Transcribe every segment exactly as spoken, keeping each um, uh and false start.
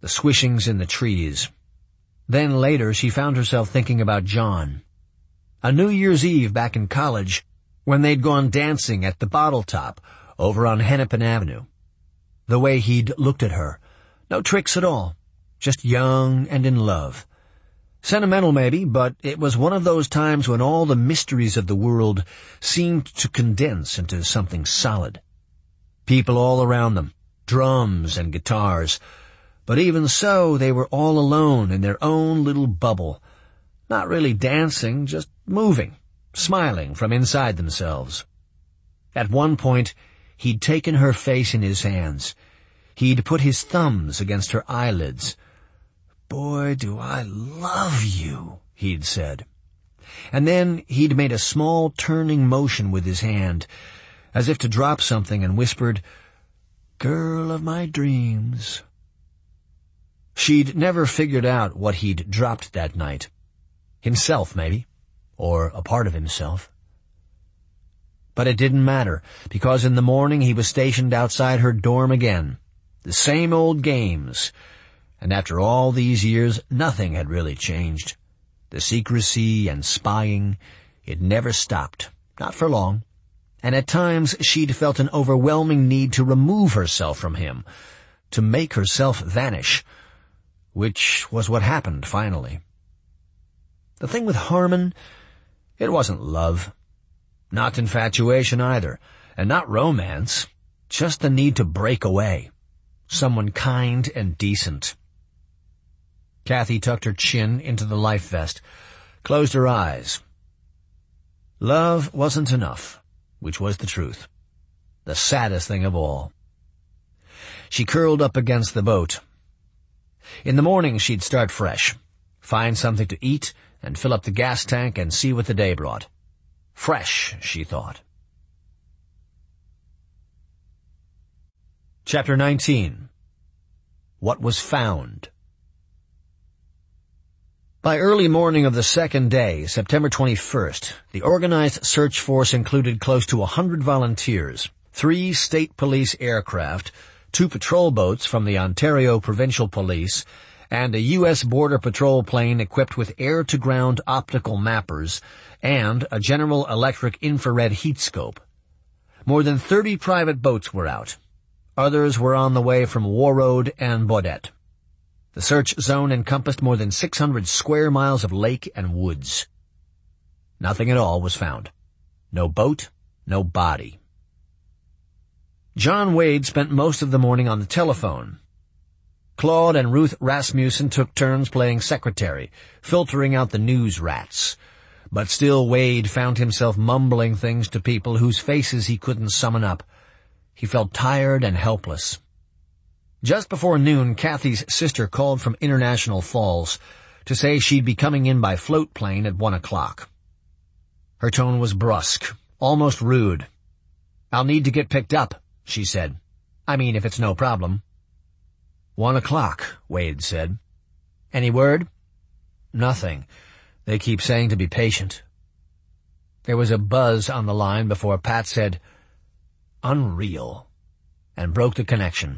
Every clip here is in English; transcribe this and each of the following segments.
the swishings in the trees. Then later she found herself thinking about John. A New Year's Eve back in college, when they'd gone dancing at the Bottle Top over on Hennepin Avenue. The way he'd looked at her. No tricks at all. Just young and in love. Sentimental maybe, but it was one of those times when all the mysteries of the world seemed to condense into something solid. People all around them, drums and guitars. But even so, they were all alone in their own little bubble. Not really dancing, just moving, smiling from inside themselves. At one point, he'd taken her face in his hands. He'd put his thumbs against her eyelids. "Boy, do I love you," he'd said. And then he'd made a small turning motion with his hand, as if to drop something, and whispered, "Girl of my dreams." She'd never figured out what he'd dropped that night. Himself, maybe, or a part of himself. But it didn't matter, because in the morning he was stationed outside her dorm again. The same old games. And after all these years, nothing had really changed. The secrecy and spying, it never stopped. Not for long. And at times she'd felt an overwhelming need to remove herself from him, to make herself vanish, which was what happened finally. The thing with Harmon, it wasn't love. Not infatuation either, and not romance. Just the need to break away. Someone kind and decent. Kathy tucked her chin into the life vest, closed her eyes. Love wasn't enough, which was the truth. The saddest thing of all. She curled up against the boat. In the morning she'd start fresh, find something to eat, and fill up the gas tank and see what the day brought. Fresh, she thought. Chapter nineteen. What was found. By early morning of the second day, September twenty-first, the organized search force included close to a hundred volunteers, three state police aircraft, two patrol boats from the Ontario Provincial Police, and a U S Border Patrol plane equipped with air-to-ground optical mappers and a General Electric infrared heat scope. More than thirty private boats were out. Others were on the way from Warroad and Baudette. The search zone encompassed more than six hundred square miles of lake and woods. Nothing at all was found. No boat, no body. John Wade spent most of the morning on the telephone. Claude and Ruth Rasmussen took turns playing secretary, filtering out the news rats. But still Wade found himself mumbling things to people whose faces he couldn't summon up. He felt tired and helpless. Just before noon, Kathy's sister called from International Falls to say she'd be coming in by float plane at one o'clock. Her tone was brusque, almost rude. "I'll need to get picked up," she said. "I mean, if it's no problem." One o'clock, Wade said. "Any word?" "Nothing. They keep saying to be patient." There was a buzz on the line before Pat said, "Unreal," and broke the connection.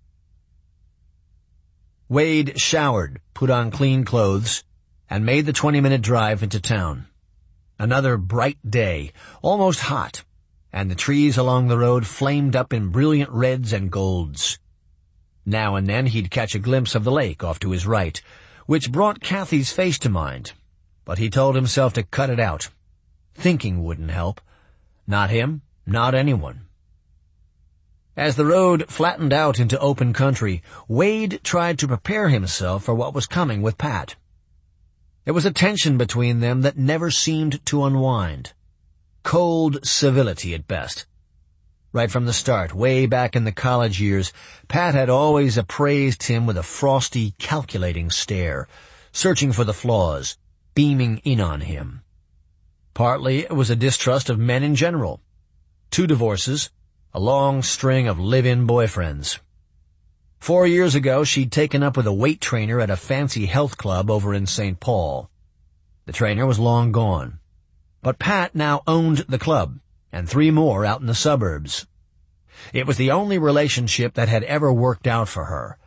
Wade showered, put on clean clothes, and made the twenty-minute drive into town. Another bright day, almost hot, and the trees along the road flamed up in brilliant reds and golds. Now and then he'd catch a glimpse of the lake off to his right, which brought Kathy's face to mind, but he told himself to cut it out. Thinking wouldn't help. Not him, not anyone. As the road flattened out into open country, Wade tried to prepare himself for what was coming with Pat. There was a tension between them that never seemed to unwind. Cold civility at best. Right from the start, way back in the college years, Pat had always appraised him with a frosty, calculating stare, searching for the flaws, beaming in on him. Partly it was a distrust of men in general. Two divorces, a long string of live-in boyfriends. Four years ago, she'd taken up with a weight trainer at a fancy health club over in Saint Paul. The trainer was long gone. But Pat now owned the club, and three more out in the suburbs. It was the only relationship that had ever worked out for her.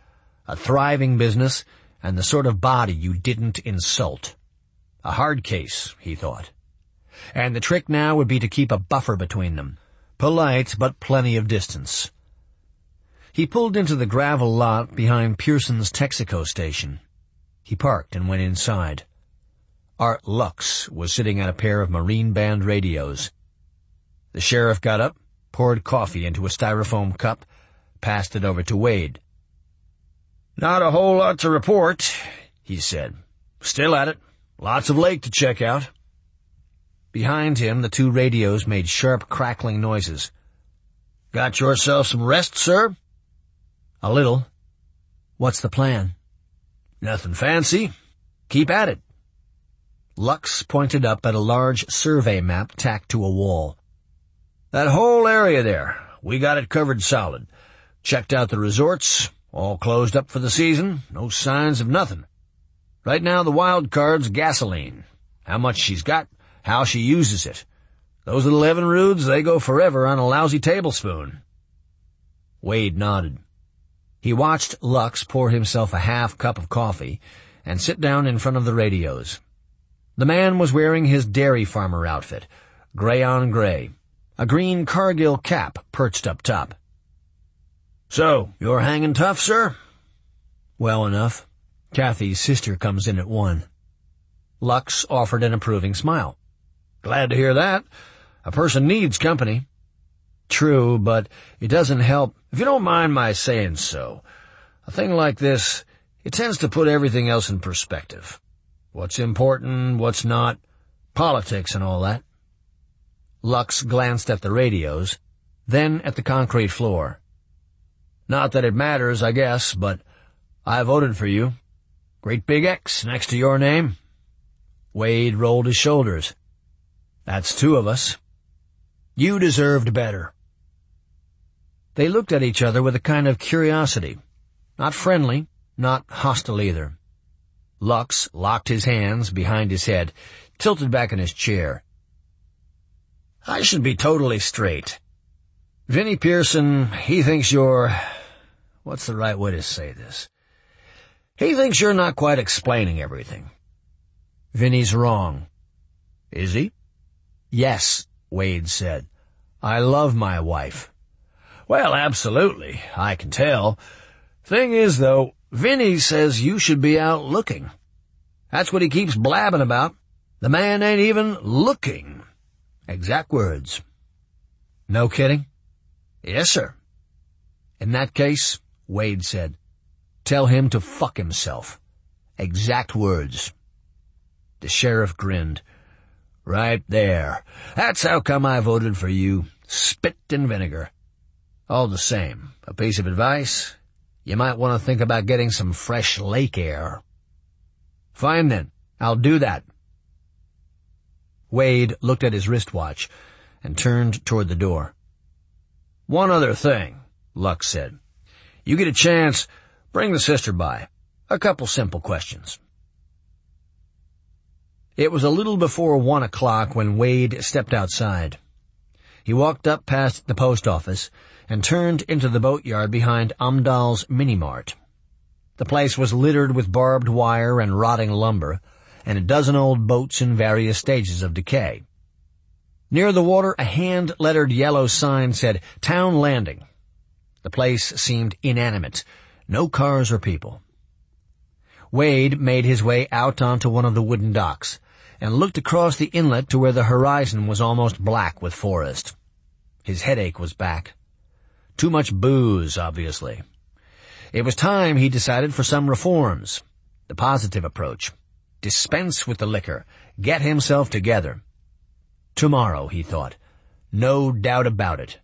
a thriving business, and the sort of body you didn't insult. A hard case, he thought. And the trick now would be to keep a buffer between them. Polite, but plenty of distance. He pulled into the gravel lot behind Pearson's Texaco station. He parked and went inside. Art Lux was sitting at a pair of Marine Band radios. The sheriff got up, poured coffee into a styrofoam cup, passed it over to Wade. "Not a whole lot to report," he said. "Still at it. Lots of lake to check out." Behind him, the two radios made sharp, crackling noises. "Got yourself some rest, sir?" "A little. What's the plan?" "Nothing fancy. Keep at it." Lux pointed up at a large survey map tacked to a wall. "That whole area there, we got it covered solid. Checked out the resorts, all closed up for the season, no signs of nothing. Right now the wild card's gasoline. How much she's got, how she uses it. Those little Evinrudes, they go forever on a lousy tablespoon." Wade nodded. He watched Lux pour himself a half cup of coffee and sit down in front of the radios. The man was wearing his dairy farmer outfit, gray on gray, a green Cargill cap perched up top. "So, you're hanging tough, sir?" "Well enough. Kathy's sister comes in at one." Lux offered an approving smile. "Glad to hear that. A person needs company." "True, but it doesn't help. If you don't mind my saying so, a thing like this, it tends to put everything else in perspective. What's important, what's not, politics and all that." Lux glanced at the radios, then at the concrete floor. "Not that it matters, I guess, but I voted for you. Great big X next to your name." Wade rolled his shoulders. "That's two of us. You deserved better." They looked at each other with a kind of curiosity. Not friendly, not hostile either. Lux locked his hands behind his head, tilted back in his chair. "I should be totally straight. Vinnie Pearson, he thinks you're... What's the right way to say this? He thinks you're not quite explaining everything." "Vinnie's wrong." "Is he?" "Yes," Wade said. "I love my wife." "Well, absolutely, I can tell. Thing is, though, Vinnie says you should be out looking. That's what he keeps blabbing about. The man ain't even looking." Exact words. "No kidding?" "Yes, sir." "In that case," Wade said, "tell him to fuck himself." Exact words. The sheriff grinned. "Right there. That's how come I voted for you. Spit and vinegar. All the same, a piece of advice, you might want to think about getting some fresh lake air." "Fine then, I'll do that." Wade looked at his wristwatch and turned toward the door. "One other thing," Lux said. "You get a chance, bring the sister by. A couple simple questions." It was a little before one o'clock when Wade stepped outside. He walked up past the post office and turned into the boatyard behind Amdahl's Mini-Mart. The place was littered with barbed wire and rotting lumber, and a dozen old boats in various stages of decay. Near the water, a hand-lettered yellow sign said, "Town Landing." The place seemed inanimate. No cars or people. Wade made his way out onto one of the wooden docks and looked across the inlet to where the horizon was almost black with forest. His headache was back. Too much booze, obviously. It was time, he decided, for some reforms. The positive approach. Dispense with the liquor. Get himself together. Tomorrow, he thought. No doubt about it.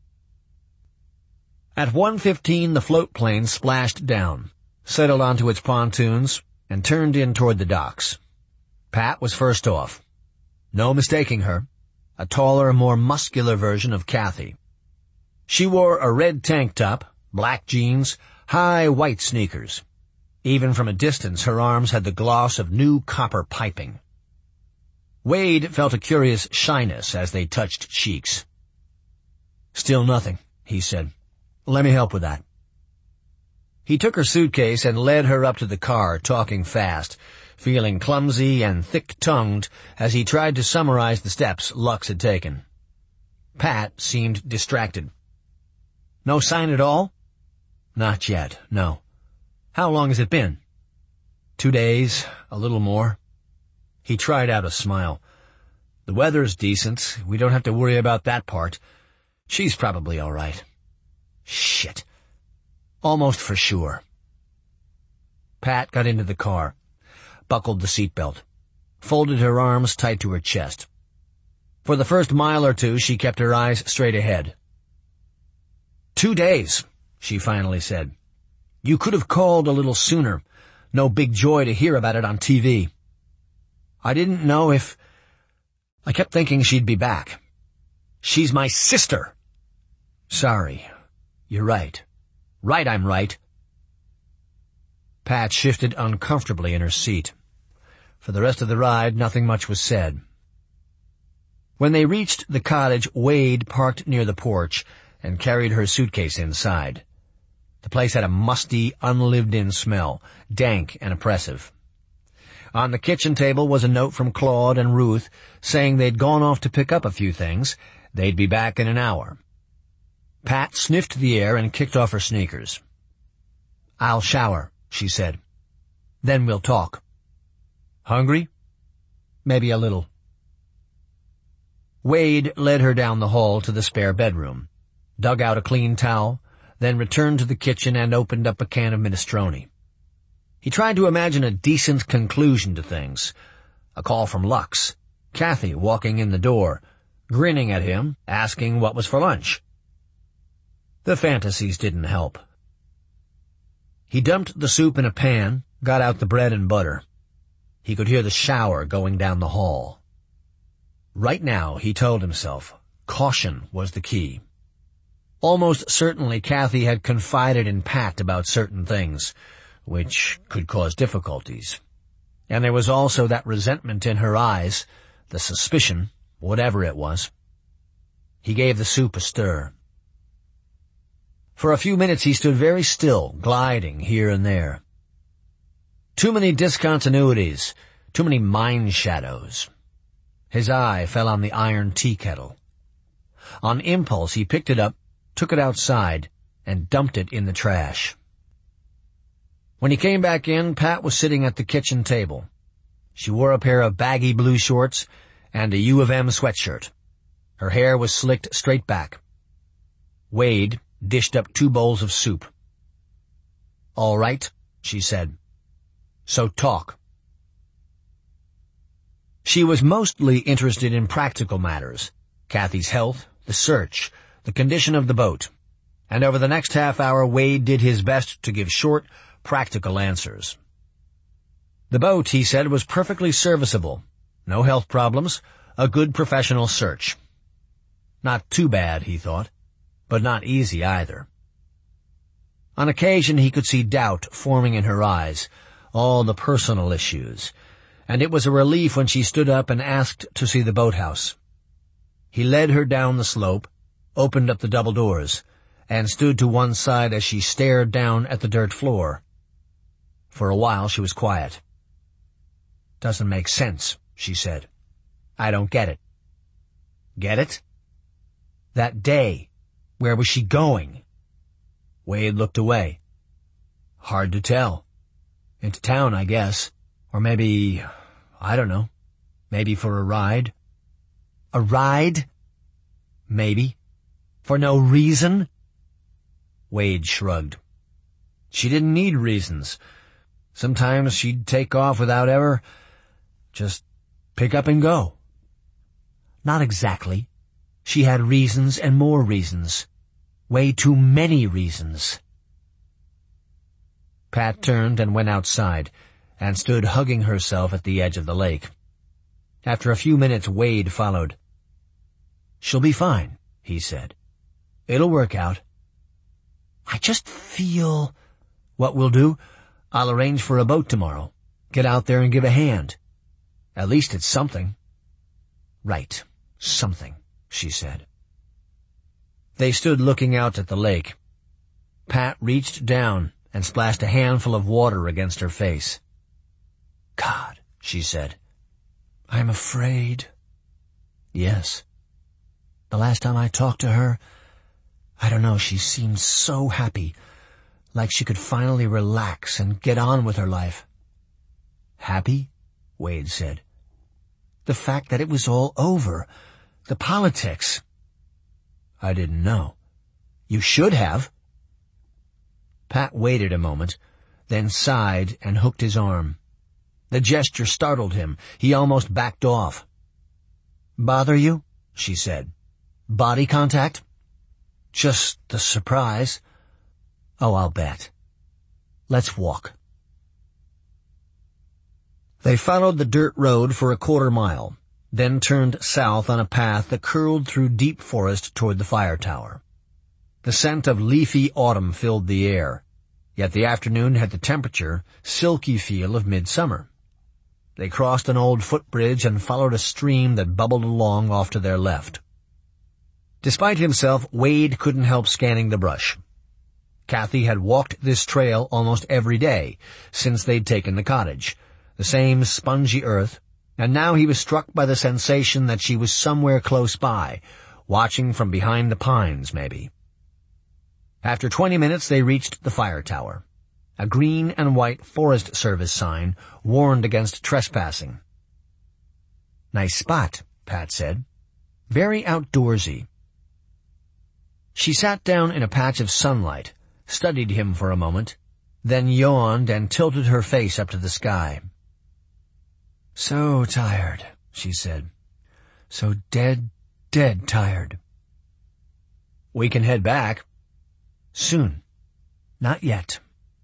At one fifteen, the float plane splashed down, settled onto its pontoons, and turned in toward the docks. Pat was first off. No mistaking her. A taller, more muscular version of Kathy. She wore a red tank top, black jeans, high white sneakers. Even from a distance, her arms had the gloss of new copper piping. Wade felt a curious shyness as they touched cheeks. "Still nothing," he said. "Let me help with that." He took her suitcase and led her up to the car, talking fast, feeling clumsy and thick-tongued as he tried to summarize the steps Lux had taken. Pat seemed distracted. "No sign at all?" "Not yet, no." "How long has it been?" Two days, a little more." He tried out a smile. "The weather's decent. We don't have to worry about that part. She's probably all right." "Shit. Almost for sure." Pat got into the car, buckled the seatbelt, folded her arms tight to her chest. For the first mile or two, she kept her eyes straight ahead. "Two days," she finally said. "You could have called a little sooner. No big joy to hear about it on T V. I didn't know if... I kept thinking she'd be back. She's my sister." "Sorry. You're right. Right, I'm right." Pat shifted uncomfortably in her seat. For the rest of the ride, nothing much was said. When they reached the cottage, Wade parked near the porch and carried her suitcase inside. The place had a musty, unlived-in smell, dank and oppressive. On the kitchen table was a note from Claude and Ruth saying they'd gone off to pick up a few things. They'd be back in an hour. Pat sniffed the air and kicked off her sneakers. "I'll shower," she said. "Then we'll talk." "Hungry?" "Maybe a little." Wade led her down the hall to the spare bedroom, dug out a clean towel, then returned to the kitchen and opened up a can of minestrone. He tried to imagine a decent conclusion to things. A call from Lux, Kathy walking in the door, grinning at him, asking what was for lunch. The fantasies didn't help. He dumped the soup in a pan, got out the bread and butter. He could hear the shower going down the hall. Right now, he told himself, caution was the key. Almost certainly Kathy had confided in Pat about certain things, which could cause difficulties. And there was also that resentment in her eyes, the suspicion, whatever it was. He gave the soup a stir. For a few minutes he stood very still, gliding here and there. Too many discontinuities, too many mind shadows. His eye fell on the iron tea kettle. On impulse he picked it up, took it outside, and dumped it in the trash. When he came back in, Pat was sitting at the kitchen table. She wore a pair of baggy blue shorts and a U of M sweatshirt. Her hair was slicked straight back. Wade dished up two bowls of soup. "All right," she said. "So talk." She was mostly interested in practical matters, Kathy's health, the search, the condition of the boat, and over the next half hour Wade did his best to give short, practical answers. The boat, he said, was perfectly serviceable, no health problems, a good professional search. Not too bad, he thought, but not easy either. On occasion he could see doubt forming in her eyes, all the personal issues, and it was a relief when she stood up and asked to see the boathouse. He led her down the slope, opened up the double doors, and stood to one side as she stared down at the dirt floor. For a while she was quiet. "Doesn't make sense," she said. "I don't get it." "Get it?" "That day. Where was she going?" Wade looked away. "Hard to tell. Into town, I guess. Or maybe, I don't know, maybe for a ride." "A ride?" "Maybe. For no reason?" Wade shrugged. She didn't need reasons. Sometimes she'd take off without ever, just pick up and go. Not exactly. She had reasons and more reasons. Way too many reasons. Pat turned and went outside, and stood hugging herself at the edge of the lake. After a few minutes, Wade followed. "She'll be fine," he said. "It'll work out." "I just feel—" "What we'll do? I'll arrange for a boat tomorrow. Get out there and give a hand. At least it's something." "Right, something," she said. They stood looking out at the lake. Pat reached down and splashed a handful of water against her face. "God," she said. "I'm afraid." "Yes. The last time I talked to her, I don't know, she seemed so happy, like she could finally relax and get on with her life." "Happy?" Wade said. "The fact that it was all over. The politics." "I didn't know." "You should have." Pat waited a moment, then sighed and hooked his arm. The gesture startled him. He almost backed off. "Bother you?" she said. "Body contact?" "Just the surprise." "Oh, I'll bet. Let's walk." They followed the dirt road for a quarter mile, then turned south on a path that curled through deep forest toward the fire tower. The scent of leafy autumn filled the air, yet the afternoon had the temperature, silky feel of midsummer. They crossed an old footbridge and followed a stream that bubbled along off to their left. Despite himself, Wade couldn't help scanning the brush. Kathy had walked this trail almost every day since they'd taken the cottage, the same spongy earth, and now he was struck by the sensation that she was somewhere close by, watching from behind the pines, maybe. After twenty minutes they reached the fire tower. A green and white Forest Service sign warned against trespassing. "Nice spot," Pat said. "Very outdoorsy." She sat down in a patch of sunlight, studied him for a moment, then yawned and tilted her face up to the sky. "So tired," she said. "So dead, dead tired." "We can head back." "Soon. Not yet."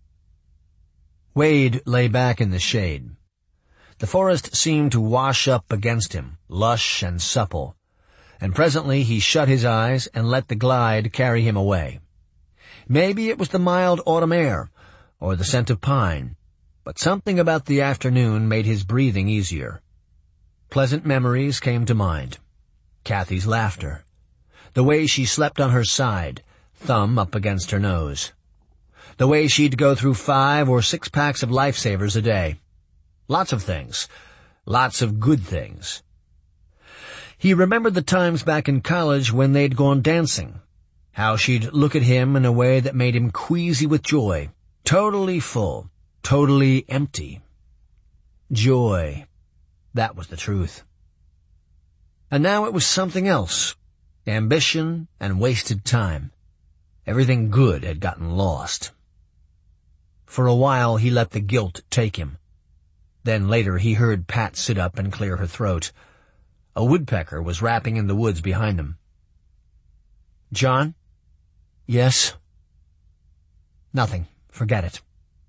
Wade lay back in the shade. The forest seemed to wash up against him, lush and supple, and presently he shut his eyes and let the glide carry him away. Maybe it was the mild autumn air, or the scent of pine, but something about the afternoon made his breathing easier. Pleasant memories came to mind. Kathy's laughter. The way she slept on her side, thumb up against her nose. The way she'd go through five or six packs of Lifesavers a day. Lots of things. Lots of good things. He remembered the times back in college when they'd gone dancing. How she'd look at him in a way that made him queasy with joy. Totally full. Totally empty. Joy. That was the truth. And now it was something else. Ambition and wasted time. Everything good had gotten lost. For a while he let the guilt take him. Then later he heard Pat sit up and clear her throat. A woodpecker was rapping in the woods behind them. "John?" "Yes?" "Nothing. Forget it."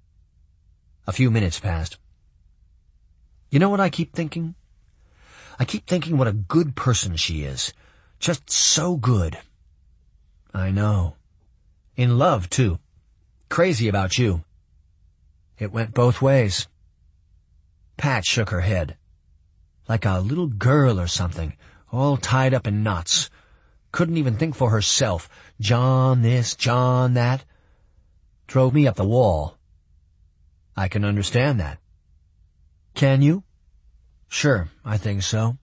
A few minutes passed. "You know what I keep thinking? I keep thinking what a good person she is. Just so good." "I know. In love, too. Crazy about you." "It went both ways." Pat shook her head. "Like a little girl or something, all tied up in knots. Couldn't even think for herself. John this, John that. Drove me up the wall." "I can understand that." "Can you?" "Sure, I think so."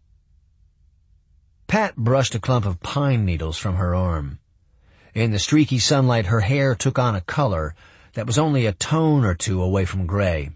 Pat brushed a clump of pine needles from her arm. In the streaky sunlight her hair took on a color that was only a tone or two away from gray.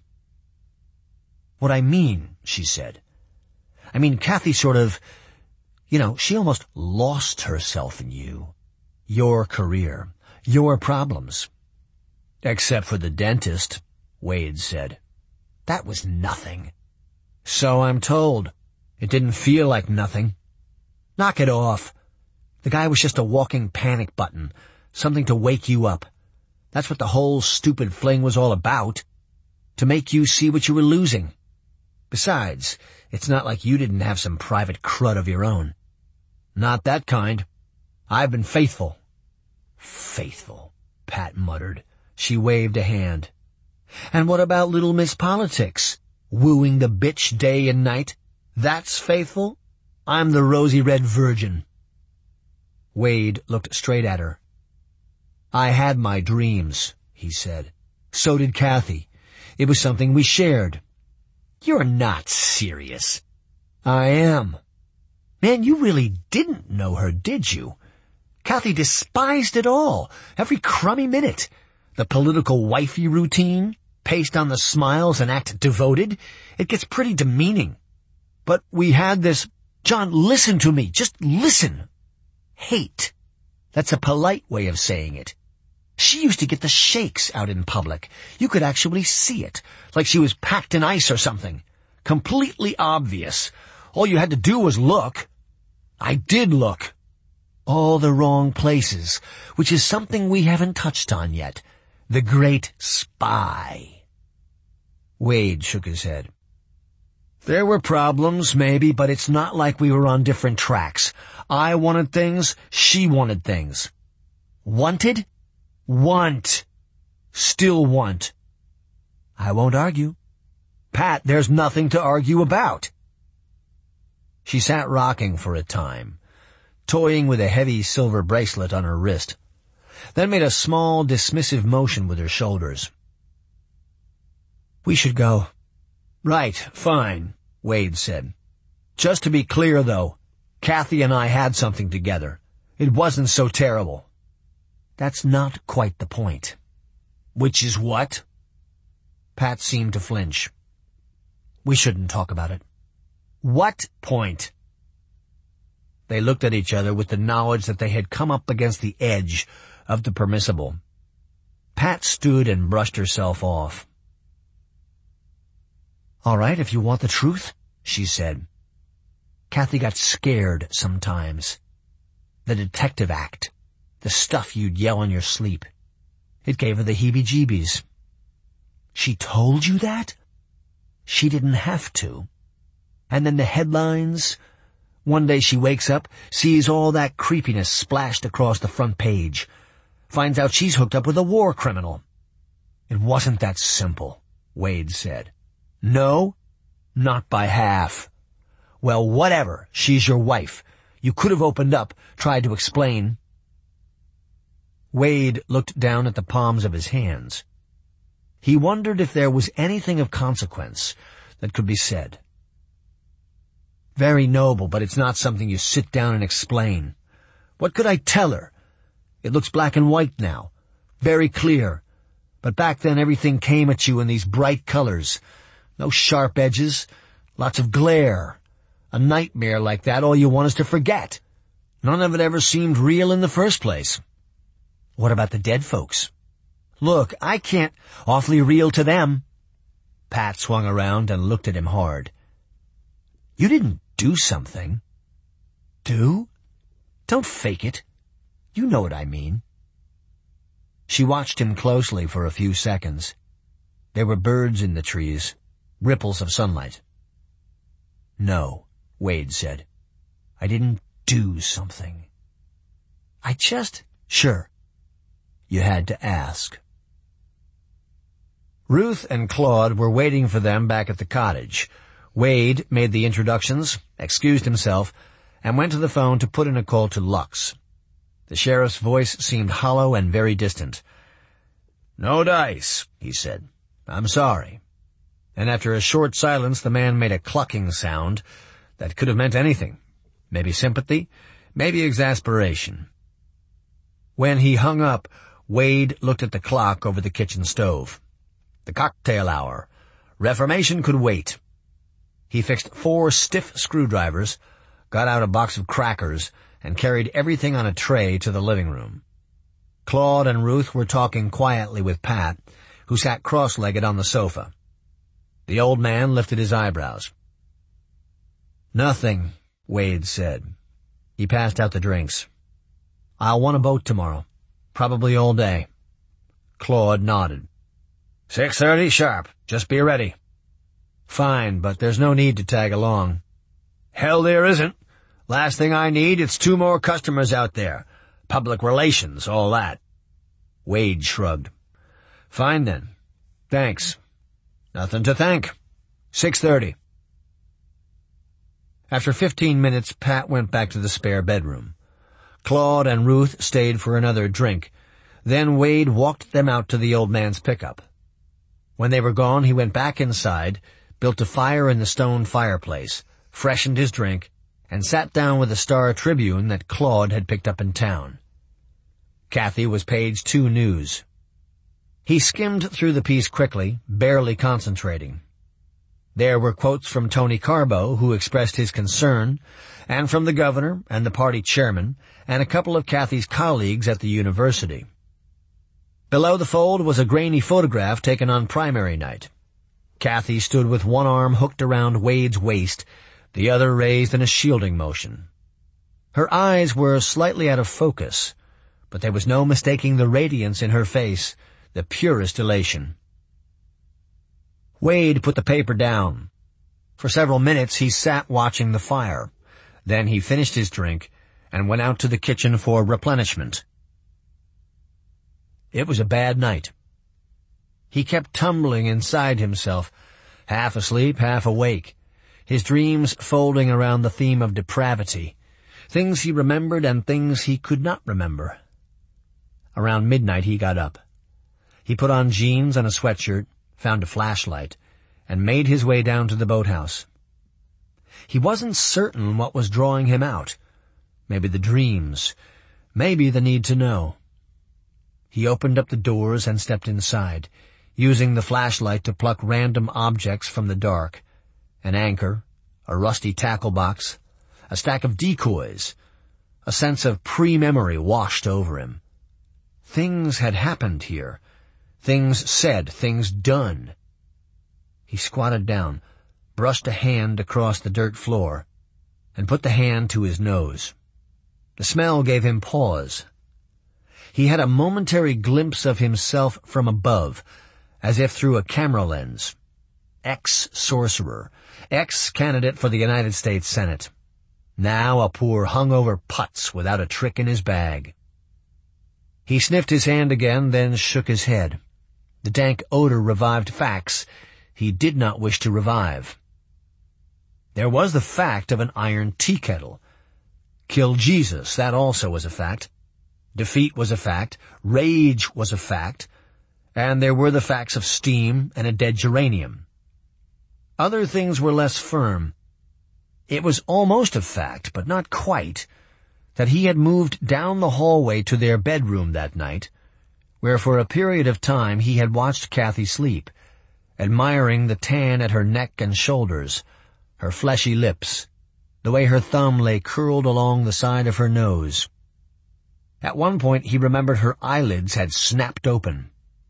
"What I mean," she said, "I mean, Kathy sort of, you know, she almost lost herself in you. Your career, your problems." "Except for the dentist," Wade said. "That was nothing." "So I'm told. It didn't feel like nothing." "Knock it off. The guy was just a walking panic button, something to wake you up. That's what the whole stupid fling was all about. To make you see what you were losing. Besides, it's not like you didn't have some private crud of your own." "Not that kind. I've been faithful." "Faithful," Pat muttered. She waved a hand. "And what about little Miss Politics? Wooing the bitch day and night? That's faithful? I'm the rosy-red virgin." Wade looked straight at her. "I had my dreams," he said. So did Kathy. It was something we shared. You're not serious. I am. Man, you really didn't know her, did you? Kathy despised it all, every crummy minute. The political wifey routine, paste on the smiles and act devoted. It gets pretty demeaning. But we had this, John, listen to me, just listen. Hate. That's a polite way of saying it. She used to get the shakes out in public. You could actually see it, like she was packed in ice or something. Completely obvious. All you had to do was look. I did look. All the wrong places, which is something we haven't touched on yet. The great spy. Wade shook his head. There were problems, maybe, but it's not like we were on different tracks. I wanted things, she wanted things. Wanted? Want. Still want. I won't argue. Pat, there's nothing to argue about. She sat rocking for a time, toying with a heavy silver bracelet on her wrist, then made a small, dismissive motion with her shoulders. We should go. Right, fine, Wade said. Just to be clear, though, Kathy and I had something together. It wasn't so terrible. That's not quite the point. Which is what? Pat seemed to flinch. We shouldn't talk about it. What point? They looked at each other with the knowledge that they had come up against the edge of the permissible. Pat stood and brushed herself off. All right, if you want the truth, she said. Kathy got scared sometimes. The detective act. The stuff you'd yell in your sleep. It gave her the heebie-jeebies. She told you that? She didn't have to. And then the headlines. One day she wakes up, sees all that creepiness splashed across the front page, finds out she's hooked up with a war criminal. It wasn't that simple, Wade said. No, not by half. Well, whatever, she's your wife. You could have opened up, tried to explain. Wade looked down at the palms of his hands. He wondered if there was anything of consequence that could be said. Very noble, but it's not something you sit down and explain. What could I tell her? It looks black and white now. Very clear. But back then everything came at you in these bright colors. No sharp edges. Lots of glare. A nightmare like that, all you want is to forget. None of it ever seemed real in the first place. What about the dead folks? Look, I can't. Awfully real to them. Pat swung around and looked at him hard. You didn't do something. Do? Don't fake it. You know what I mean. She watched him closely for a few seconds. There were birds in the trees, ripples of sunlight. No, Wade said. I didn't do something. I just... Sure. You had to ask. Ruth and Claude were waiting for them back at the cottage. Wade made the introductions, excused himself, and went to the phone to put in a call to Lux. The sheriff's voice seemed hollow and very distant. No dice, he said. I'm sorry. And after a short silence, the man made a clucking sound that could have meant anything. Maybe sympathy, maybe exasperation. When he hung up, Wade looked at the clock over the kitchen stove. The cocktail hour. Reformation could wait. He fixed four stiff screwdrivers, got out a box of crackers, and carried everything on a tray to the living room. Claude and Ruth were talking quietly with Pat, who sat cross-legged on the sofa. The old man lifted his eyebrows. Nothing, Wade said. He passed out the drinks. I'll want a boat tomorrow. Probably all day. Claude nodded. Six thirty sharp. Just be ready. Fine, but there's no need to tag along. Hell there isn't. Last thing I need, it's two more customers out there. Public relations, all that. Wade shrugged. Fine then. Thanks. Nothing to thank. Six thirty. After fifteen minutes, Pat went back to the spare bedroom. Claude and Ruth stayed for another drink. Then Wade walked them out to the old man's pickup. When they were gone, he went back inside, built a fire in the stone fireplace, freshened his drink, and sat down with the Star Tribune that Claude had picked up in town. Kathy was page two news. He skimmed through the piece quickly, barely concentrating. There were quotes from Tony Carbo, who expressed his concern, and from the governor and the party chairman, and a couple of Kathy's colleagues at the university. Below the fold was a grainy photograph taken on primary night. Kathy stood with one arm hooked around Wade's waist, the other raised in a shielding motion. Her eyes were slightly out of focus, but there was no mistaking the radiance in her face, the purest elation. Wade put the paper down. For several minutes he sat watching the fire. Then he finished his drink and went out to the kitchen for replenishment. It was a bad night. He kept tumbling inside himself, half asleep, half awake, his dreams folding around the theme of depravity, things he remembered and things he could not remember. Around midnight he got up. He put on jeans and a sweatshirt, found a flashlight, and made his way down to the boathouse. He wasn't certain what was drawing him out. Maybe the dreams, maybe the need to know. He opened up the doors and stepped inside, using the flashlight to pluck random objects from the dark. An anchor, a rusty tackle box, a stack of decoys. A sense of pre-memory washed over him. Things had happened here. Things said, things done. He squatted down, brushed a hand across the dirt floor, and put the hand to his nose. The smell gave him pause. He had a momentary glimpse of himself from above, as if through a camera lens. Ex-sorcerer, ex-candidate for the United States Senate. Now a poor hungover putz without a trick in his bag. He sniffed his hand again, then shook his head. The dank odor revived facts he did not wish to revive. There was the fact of an iron tea kettle. Kill Jesus, that also was a fact. Defeat was a fact. Rage was a fact. And there were the facts of steam and a dead geranium. Other things were less firm. It was almost a fact, but not quite, that he had moved down the hallway to their bedroom that night, where for a period of time he had watched Kathy sleep, admiring the tan at her neck and shoulders, her fleshy lips, the way her thumb lay curled along the side of her nose. At one point he remembered her eyelids had snapped open.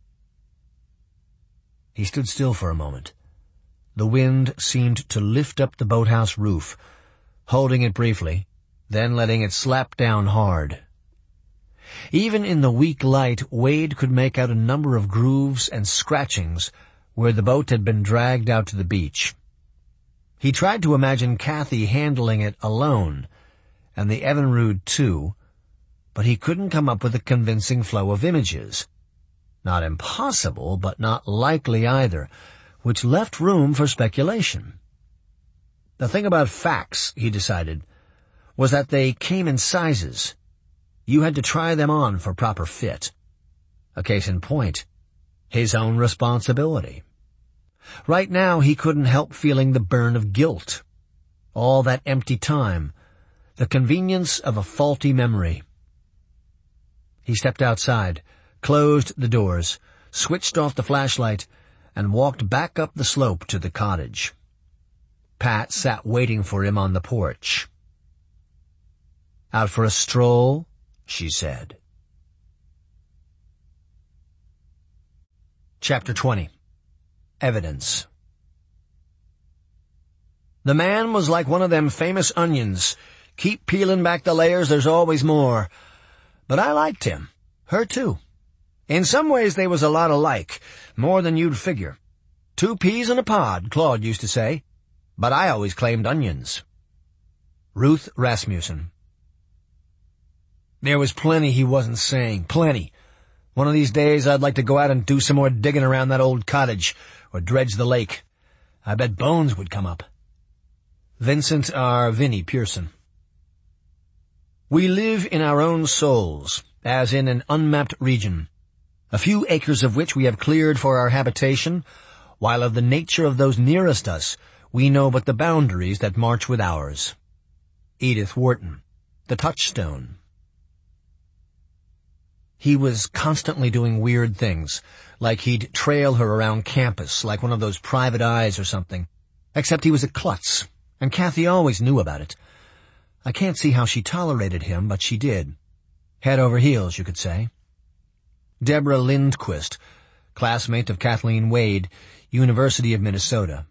He stood still for a moment. The wind seemed to lift up the boathouse roof, holding it briefly, then letting it slap down hard. Even in the weak light, Wade could make out a number of grooves and scratchings where the boat had been dragged out to the beach. He tried to imagine Kathy handling it alone, and the Evinrude too, but he couldn't come up with a convincing flow of images. Not impossible, but not likely either, which left room for speculation. The thing about facts, he decided, was that they came in sizes. You had to try them on for proper fit. A case in point, his own responsibility. Right now he couldn't help feeling the burn of guilt. All that empty time, the convenience of a faulty memory. He stepped outside, closed the doors, switched off the flashlight, and walked back up the slope to the cottage. Pat sat waiting for him on the porch. "Out for a stroll?" she said. Chapter twenty. Evidence. The man was like one of them famous onions. Keep peeling back the layers, there's always more. But I liked him. Her too. In some ways they was a lot alike, more than you'd figure. Two peas in a pod, Claude used to say. But I always claimed onions. Ruth Rasmussen. There was plenty he wasn't saying, plenty. One of these days I'd like to go out and do some more digging around that old cottage, or dredge the lake. I bet bones would come up. Vincent R. Vinnie Pearson. We live in our own souls, as in an unmapped region. a few acres of which we have cleared for our habitation, while of the nature of those nearest us we know but the boundaries that march with ours. Edith Wharton, The Touchstone. He was constantly doing weird things, like he'd trail her around campus like one of those private eyes or something, except he was a klutz, and Kathy always knew about it. I can't see how she tolerated him, but she did. Head over heels, you could say. Deborah Lindquist, classmate of Kathleen Wade, University of Minnesota.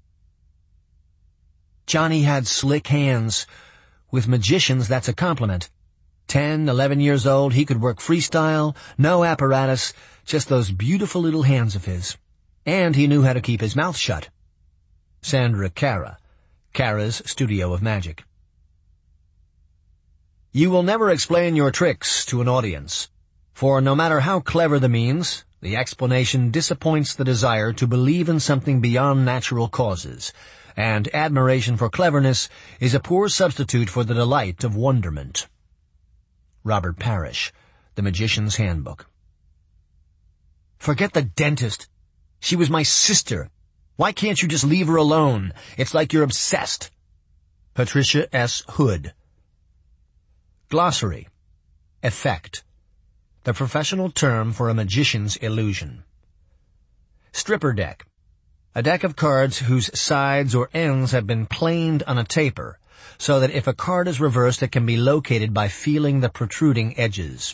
Johnny had slick hands. With magicians, that's a compliment. Ten, eleven years old, he could work freestyle, no apparatus, just those beautiful little hands of his. And he knew how to keep his mouth shut. Sandra Cara, Cara's Studio of Magic. You will never explain your tricks to an audience, for no matter how clever the means, the explanation disappoints the desire to believe in something beyond natural causes, and admiration for cleverness is a poor substitute for the delight of wonderment. Robert Parrish, The Magician's Handbook. Forget the dentist. She was my sister. Why can't you just leave her alone? It's like you're obsessed. Patricia S. Hood. Glossary. Effect. The professional term for a magician's illusion. Stripper deck. A deck of cards whose sides or ends have been planed on a taper, so that if a card is reversed it can be located by feeling the protruding edges.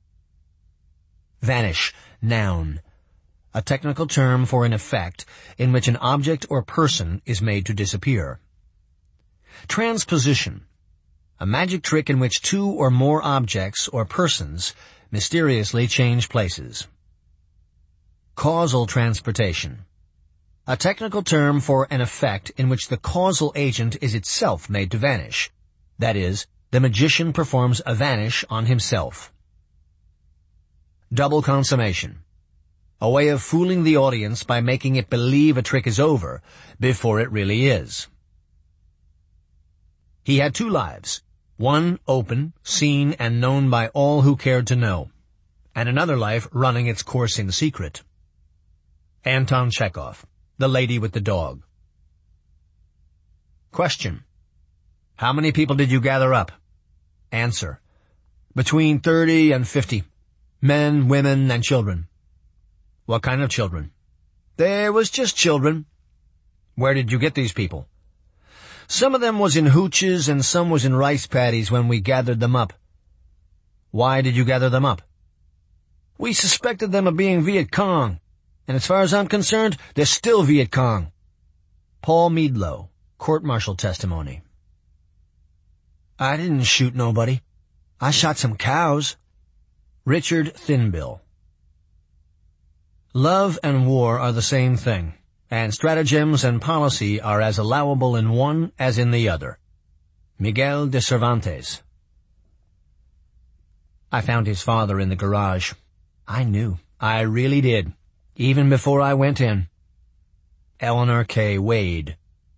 Vanish. Noun. A technical term for an effect in which an object or person is made to disappear. Transposition. A magic trick in which two or more objects or persons mysteriously change places. Causal transportation. A technical term for an effect in which the causal agent is itself made to vanish. That is, the magician performs a vanish on himself. Double consummation. A way of fooling the audience by making it believe a trick is over before it really is. He had two lives. One open, seen, and known by all who cared to know, and another life running its course in secret. Anton Chekhov, The Lady with the Dog. Question. How many people did you gather up? Answer. Between thirty and fifty. Men, women, and children. What kind of children? There was just children. Where did you get these people? Some of them was in hooches and some was in rice paddies when we gathered them up. Why did you gather them up? We suspected them of being Viet Cong, and as far as I'm concerned, they're still Viet Cong. Paul Meadlow, court-martial testimony. I didn't shoot nobody. I shot some cows. Richard Thinbill. Love and war are the same thing, and stratagems and policy are as allowable in one as in the other. Miguel de Cervantes. I found his father in the garage. I knew. I really did. Even before I went in. Eleanor K. Wade.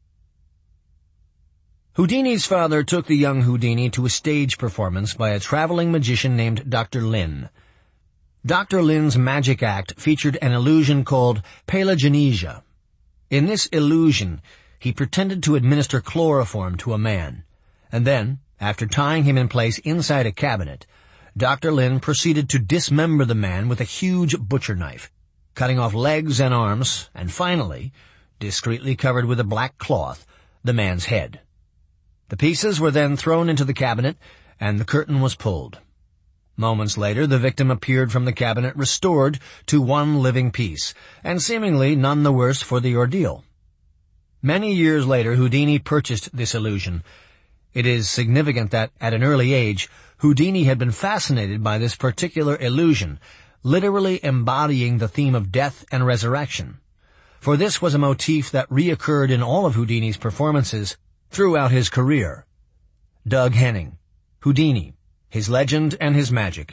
Houdini's father took the young Houdini to a stage performance by a traveling magician named Doctor Lin. Doctor Lin's magic act featured an illusion called pelaginesia. In this illusion, he pretended to administer chloroform to a man, and then, after tying him in place inside a cabinet, Doctor Lin proceeded to dismember the man with a huge butcher knife, cutting off legs and arms, and finally, discreetly covered with a black cloth, the man's head. The pieces were then thrown into the cabinet, and the curtain was pulled. Moments later, the victim appeared from the cabinet restored to one living piece, and seemingly none the worse for the ordeal. Many years later, Houdini purchased this illusion. It is significant that, at an early age, Houdini had been fascinated by this particular illusion, literally embodying the theme of death and resurrection. For this was a motif that reoccurred in all of Houdini's performances throughout his career. Doug Henning, Houdini, His Legend and His Magic.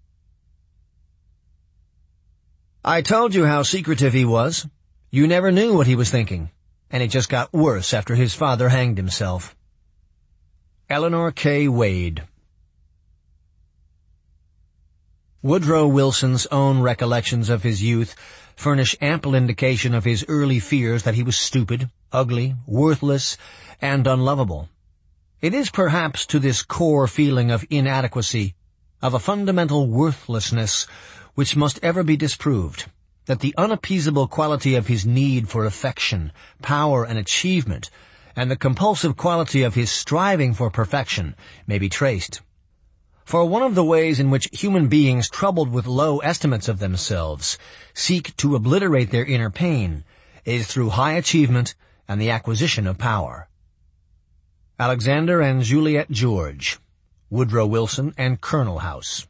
I told you how secretive he was. You never knew what he was thinking, and it just got worse after his father hanged himself. Eleanor K. Wade. Woodrow Wilson's own recollections of his youth furnish ample indication of his early fears that he was stupid, ugly, worthless, and unlovable. It is perhaps to this core feeling of inadequacy, of a fundamental worthlessness which must ever be disproved, that the unappeasable quality of his need for affection, power, and achievement, and the compulsive quality of his striving for perfection may be traced. For one of the ways in which human beings troubled with low estimates of themselves seek to obliterate their inner pain is through high achievement and the acquisition of power. Alexander and Juliet George, Woodrow Wilson and Colonel House.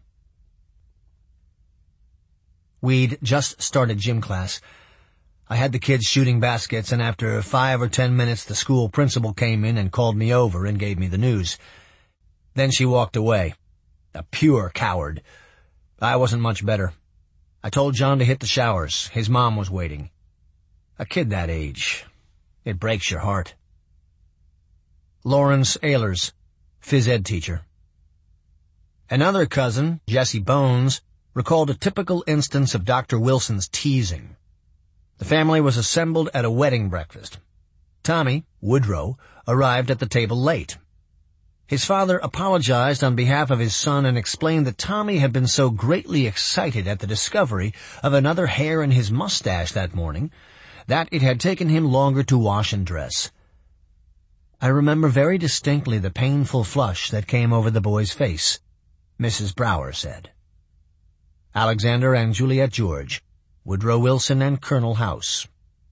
We'd just started gym class. I had the kids shooting baskets, and after five or ten minutes the school principal came in and called me over and gave me the news. Then she walked away. A pure coward. I wasn't much better. I told John to hit the showers. His mom was waiting. A kid that age. It breaks your heart. Lawrence Ehlers, phys ed teacher. Another cousin, Jesse Bones, recalled a typical instance of Doctor Wilson's teasing. The family was assembled at a wedding breakfast. Tommy, Woodrow, arrived at the table late. His father apologized on behalf of his son and explained that Tommy had been so greatly excited at the discovery of another hair in his mustache that morning that it had taken him longer to wash and dress. I remember very distinctly the painful flush that came over the boy's face, Missus Brower said. Alexander and Juliet George, Woodrow Wilson and Colonel House.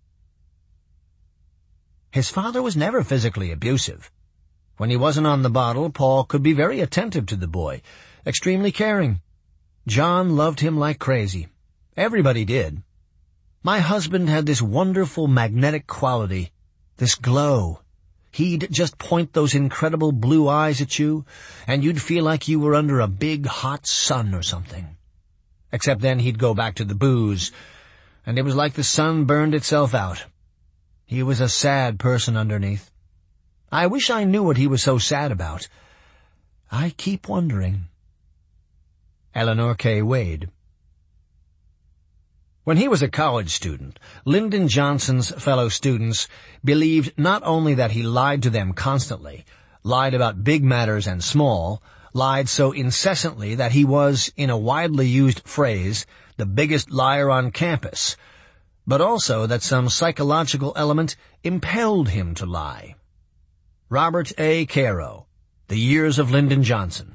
His father was never physically abusive. When he wasn't on the bottle, Paul could be very attentive to the boy, extremely caring. John loved him like crazy. Everybody did. My husband had this wonderful magnetic quality, this glow. He'd just point those incredible blue eyes at you, and you'd feel like you were under a big hot sun or something. Except then he'd go back to the booze, and it was like the sun burned itself out. He was a sad person underneath. I wish I knew what he was so sad about. I keep wondering. Eleanor K. Wade. When he was a college student, Lyndon Johnson's fellow students believed not only that he lied to them constantly, lied about big matters and small, lied so incessantly that he was, in a widely used phrase, the biggest liar on campus, but also that some psychological element impelled him to lie. Robert A. Caro, The Years of Lyndon Johnson.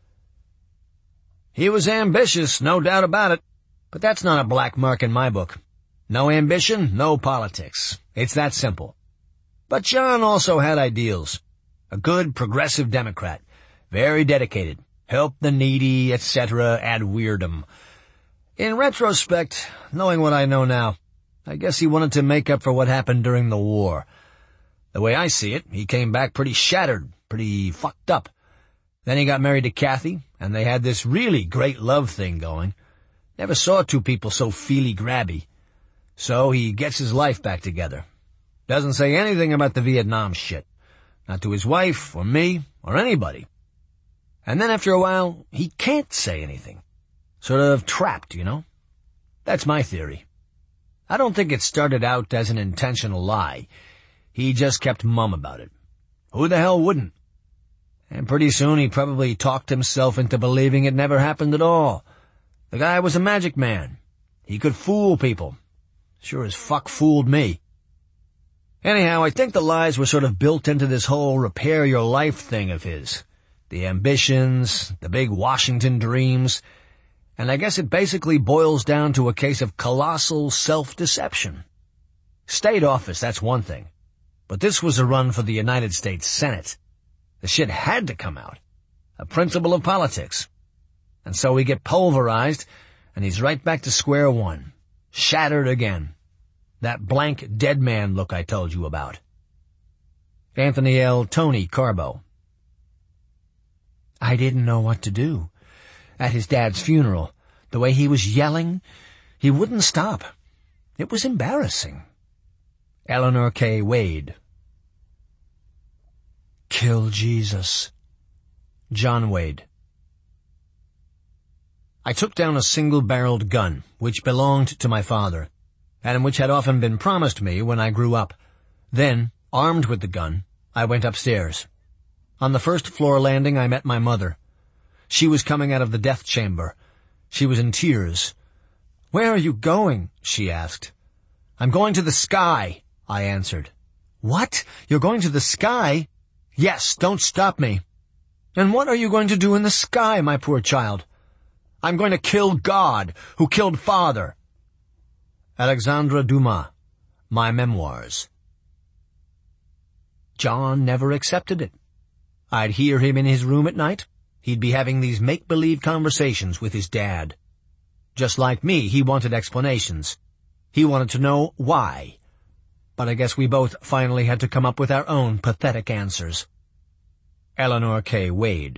He was ambitious, no doubt about it, but that's not a black mark in my book. No ambition, no politics. It's that simple. But John also had ideals. A good, progressive Democrat. Very dedicated. Help the needy, et cetera, ad weirdum. In retrospect, knowing what I know now, I guess he wanted to make up for what happened during the war. The way I see it, he came back pretty shattered, pretty fucked up. Then he got married to Kathy, and they had this really great love thing going. Never saw two people so feely-grabby. So he gets his life back together. Doesn't say anything about the Vietnam shit. Not to his wife, or me, or anybody. And then after a while, he can't say anything. Sort of trapped, you know? That's my theory. I don't think it started out as an intentional lie. He just kept mum about it. Who the hell wouldn't? And pretty soon he probably talked himself into believing it never happened at all. The guy was a magic man. He could fool people. Sure as fuck fooled me. Anyhow, I think the lies were sort of built into this whole repair your life thing of his. The ambitions, the big Washington dreams, and I guess it basically boils down to a case of colossal self-deception. State office, that's one thing. But this was a run for the United States Senate. The shit had to come out. A principle of politics. And so we get pulverized, and he's right back to square one. Shattered again. That blank dead man look I told you about. Anthony L. Tony Carbo. I didn't know what to do. At his dad's funeral, the way he was yelling, he wouldn't stop. It was embarrassing. Eleanor K. Wade. Kill Jesus. John Wade. I took down a single-barreled gun, which belonged to my father, and which had often been promised me when I grew up. Then, armed with the gun, I went upstairs. On the first floor landing, I met my mother. She was coming out of the death chamber. She was in tears. "Where are you going?" she asked. "I'm going to the sky," I answered. "What? You're going to the sky?" "Yes, don't stop me." "And what are you going to do in the sky, my poor child?" "I'm going to kill God, who killed Father." Alexandre Dumas, My Memoirs. John never accepted it. I'd hear him in his room at night. He'd be having these make-believe conversations with his dad. Just like me, he wanted explanations. He wanted to know why. But I guess we both finally had to come up with our own pathetic answers. Eleanor K. Wade.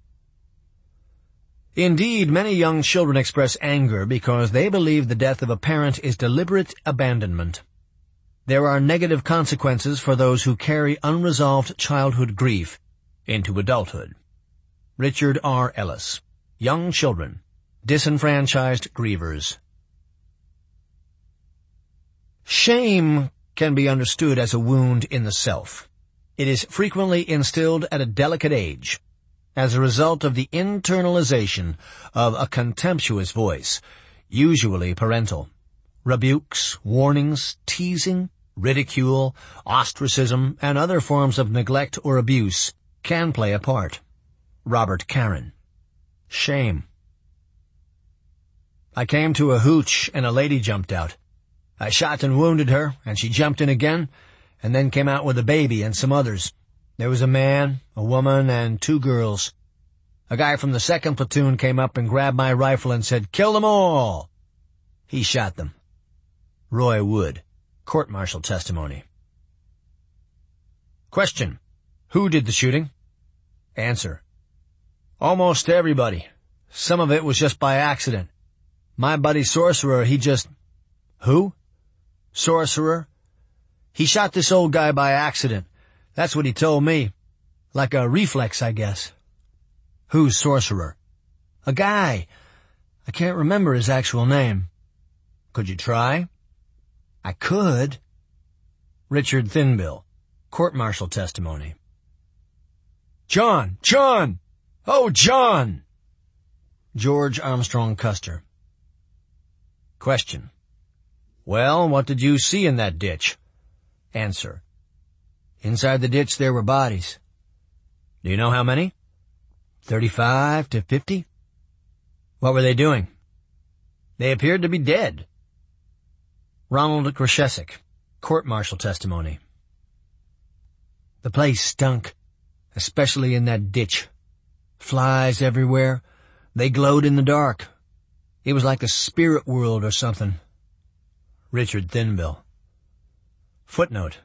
Indeed, many young children express anger because they believe the death of a parent is deliberate abandonment. There are negative consequences for those who carry unresolved childhood grief into adulthood. Richard R. Ellis. Young Children. Disenfranchised Grievers. Shame can be understood as a wound in the self. It is frequently instilled at a delicate age, as a result of the internalization of a contemptuous voice, usually parental. Rebukes, warnings, teasing, ridicule, ostracism, and other forms of neglect or abuse can play a part. Robert Caron. Shame. I came to a hooch and a lady jumped out. I shot and wounded her, and she jumped in again, and then came out with a baby and some others. There was a man, a woman, and two girls. A guy from the second platoon came up and grabbed my rifle and said, "Kill them all!" He shot them. Roy Wood. Court-martial testimony. Question. Who did the shooting? Answer. Almost everybody. Some of it was just by accident. My buddy Sorcerer, he just... Who? Sorcerer? He shot this old guy by accident. That's what he told me. Like a reflex, I guess. Who's Sorcerer? A guy. I can't remember his actual name. Could you try? I could. Richard Thinbill. Court-martial testimony. John! John! Oh, John! George Armstrong Custer. Question. Well, what did you see in that ditch? Answer. Inside the ditch there were bodies. Do you know how many? Thirty-five to fifty? What were they doing? They appeared to be dead. Ronald Krashesik. Court-martial testimony. The place stunk, especially in that ditch. Flies everywhere. They glowed in the dark. It was like the spirit world or something. Richard Thinbill. Footnote.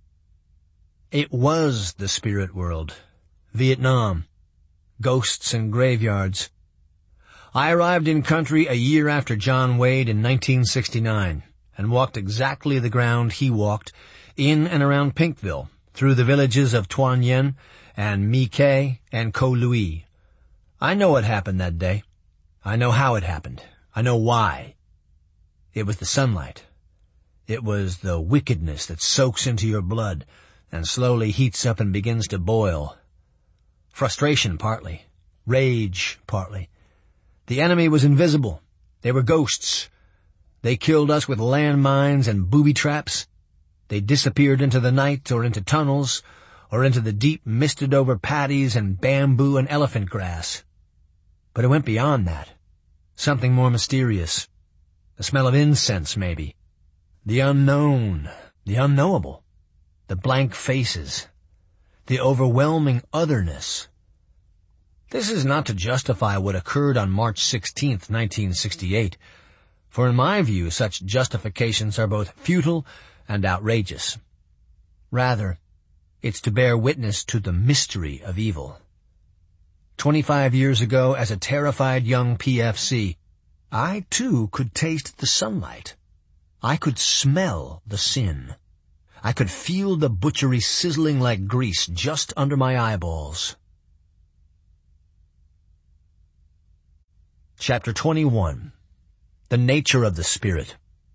It was the spirit world. Vietnam. Ghosts and graveyards. I arrived in country a year after John Wade in nineteen sixty-nine and walked exactly the ground he walked in and around Pinkville, through the villages of Tuan Yen and Mi Kay and Ko Louis. I know what happened that day. I know how it happened. I know why. It was the sunlight. It was the wickedness that soaks into your blood and slowly heats up and begins to boil. Frustration partly. Rage partly. The enemy was invisible. They were ghosts. They killed us with landmines and booby traps. They disappeared into the night or into tunnels or into the deep misted-over paddies and bamboo and elephant grass. But it went beyond that. Something more mysterious. The smell of incense, maybe. The unknown. The unknowable. The blank faces. The overwhelming otherness. This is not to justify what occurred on March sixteenth, nineteen sixty-eight, for in my view such justifications are both futile and outrageous. Rather, it's to bear witness to the mystery of evil. Twenty-five years ago, as a terrified young P F C, I too could taste the sunlight. I could smell the sin. I could feel the butchery sizzling like grease just under my eyeballs. Chapter twenty-one. The Nature of the Spirit.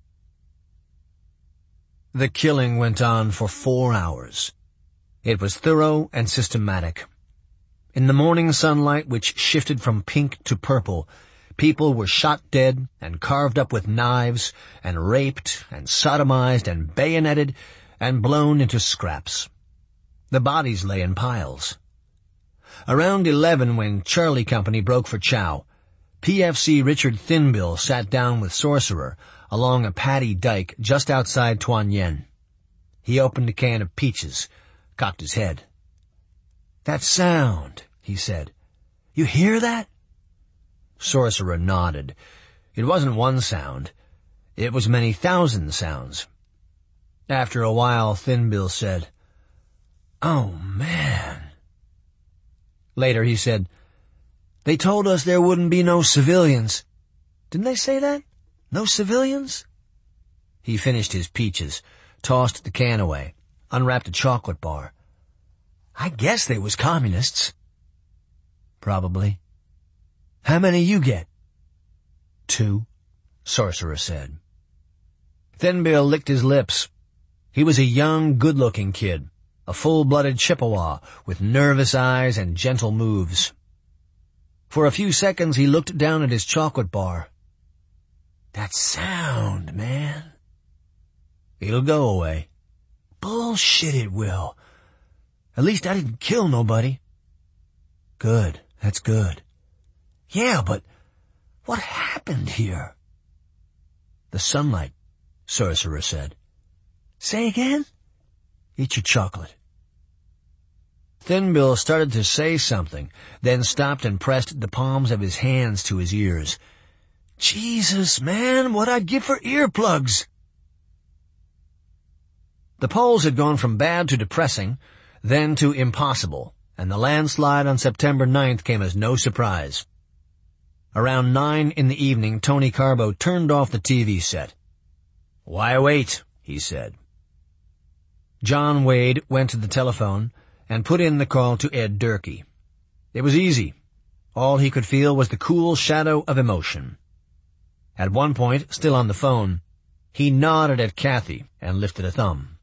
The killing went on for four hours. It was thorough and systematic. In the morning sunlight, which shifted from pink to purple, people were shot dead and carved up with knives and raped and sodomized and bayoneted and blown into scraps. The bodies lay in piles. Around eleven, when Charlie Company broke for chow, P F C Richard Thinbill sat down with Sorcerer along a paddy dike just outside Tuan Yen. He opened a can of peaches, cocked his head. "That sound," he said. "You hear that?" Sorcerer nodded. It wasn't one sound. It was many thousand sounds. After a while, Thinbill said, "Oh, man." Later he said, "They told us there wouldn't be no civilians." "Didn't they say that? No civilians?" He finished his peaches, tossed the can away, unwrapped a chocolate bar. "I guess they was communists." "Probably. How many you get?" "Two," Sorcerer said. Thinbill licked his lips. He was a young, good-looking kid, a full-blooded Chippewa with nervous eyes and gentle moves. For a few seconds he looked down at his chocolate bar. "That sound, man." "It'll go away." "Bullshit it will. At least I didn't kill nobody." "Good, that's good." "Yeah, but what happened here?" "The sunlight," Sorcerer said. "Say again?" "Eat your chocolate." Thinbill started to say something, then stopped and pressed the palms of his hands to his ears. "Jesus, man, what I'd give for earplugs!" The polls had gone from bad to depressing, then to impossible, and the landslide on September ninth came as no surprise. Around nine in the evening, Tony Carbo turned off the T V set. "Why wait?" he said. John Wade went to the telephone and put in the call to Ed Durkee. It was easy. All he could feel was the cool shadow of emotion. At one point, still on the phone, he nodded at Kathy and lifted a thumb.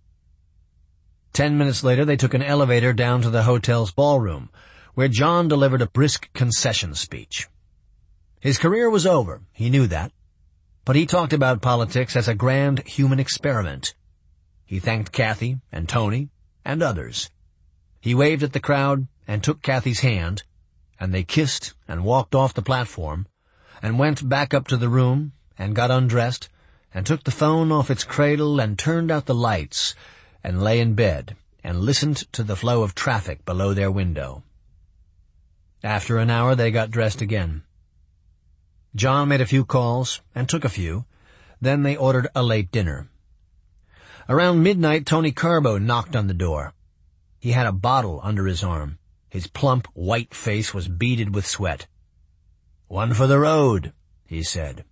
Ten minutes later, they took an elevator down to the hotel's ballroom, where John delivered a brisk concession speech. His career was over, he knew that, but he talked about politics as a grand human experiment. He thanked Kathy and Tony and others. He waved at the crowd and took Kathy's hand, and they kissed and walked off the platform, and went back up to the room and got undressed and took the phone off its cradle and turned out the lights and lay in bed and listened to the flow of traffic below their window. After an hour, they got dressed again. John made a few calls and took a few. Then they ordered a late dinner. Around midnight, Tony Carbo knocked on the door. He had a bottle under his arm. His plump, white face was beaded with sweat. "One for the road," he said.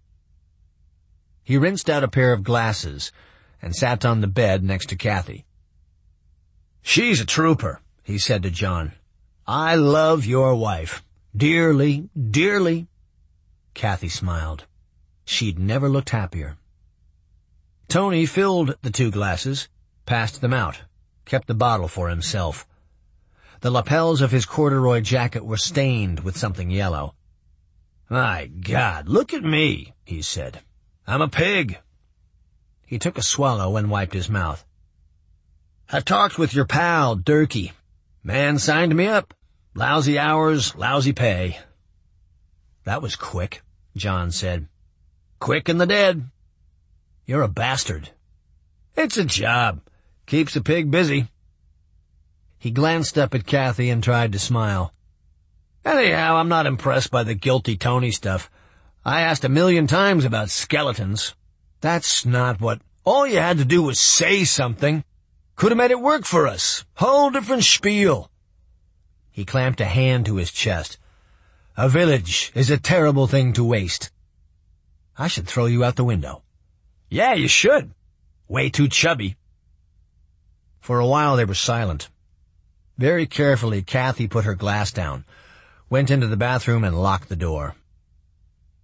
He rinsed out a pair of glasses and sat on the bed next to Kathy. "She's a trooper," he said to John. "I love your wife. Dearly, dearly." Kathy smiled. She'd never looked happier. Tony filled the two glasses, passed them out, kept the bottle for himself. The lapels of his corduroy jacket were stained with something yellow. "My God, look at me," he said. "I'm a pig." He took a swallow and wiped his mouth. "I talked with your pal, Durkee. Man signed me up. Lousy hours, lousy pay." "That was quick," John said. "Quick in the dead." "You're a bastard." "It's a job. Keeps a pig busy." He glanced up at Kathy and tried to smile. "Anyhow, I'm not impressed by the guilty Tony stuff. I asked a million times about skeletons. That's not what... All you had to do was say something. Could have made it work for us. Whole different spiel." He clamped a hand to his chest. "A village is a terrible thing to waste. I should throw you out the window." "Yeah, you should. Way too chubby." For a while they were silent. Very carefully, Kathy put her glass down, went into the bathroom and locked the door.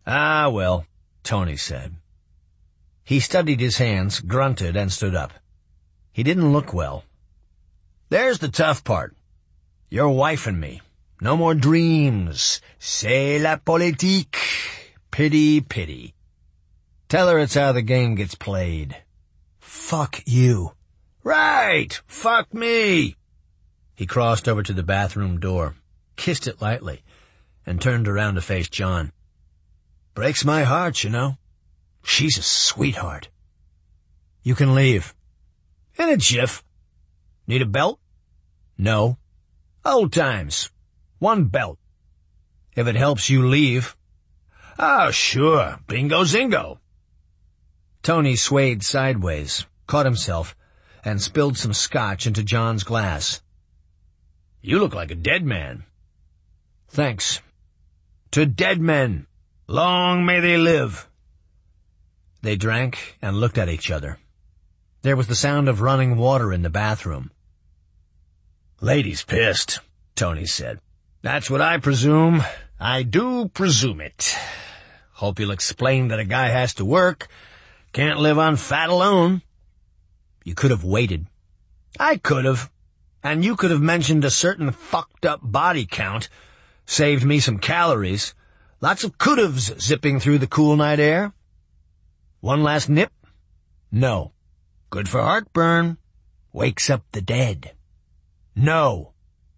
Ah, well, Tony said. He studied his hands, grunted, and stood up. He didn't look well. There's the tough part. Your wife and me. No more dreams. C'est la politique. Pity, pity. Tell her it's how the game gets played. Fuck you. Right! Fuck me! He crossed over to the bathroom door, kissed it lightly, and turned around to face John. Breaks my heart, you know. She's a sweetheart. You can leave. In a jiff. Need a belt? No. Old times. One belt. If it helps you leave. Oh, sure. Bingo zingo. Tony swayed sideways, caught himself, and spilled some scotch into John's glass. You look like a dead man. Thanks. To dead men. Long may they live. They drank and looked at each other. There was the sound of running water in the bathroom. Lady's pissed, Tony said. That's what I presume. I do presume it. Hope you'll explain that a guy has to work. Can't live on fat alone. You could have waited. I could have. And you could have mentioned a certain fucked up body count. Saved me some calories. Lots of could-haves zipping through the cool night air. One last nip? No. Good for heartburn. Wakes up the dead. No.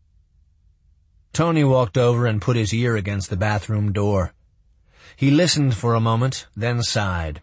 Tony walked over and put his ear against the bathroom door. He listened for a moment, then sighed.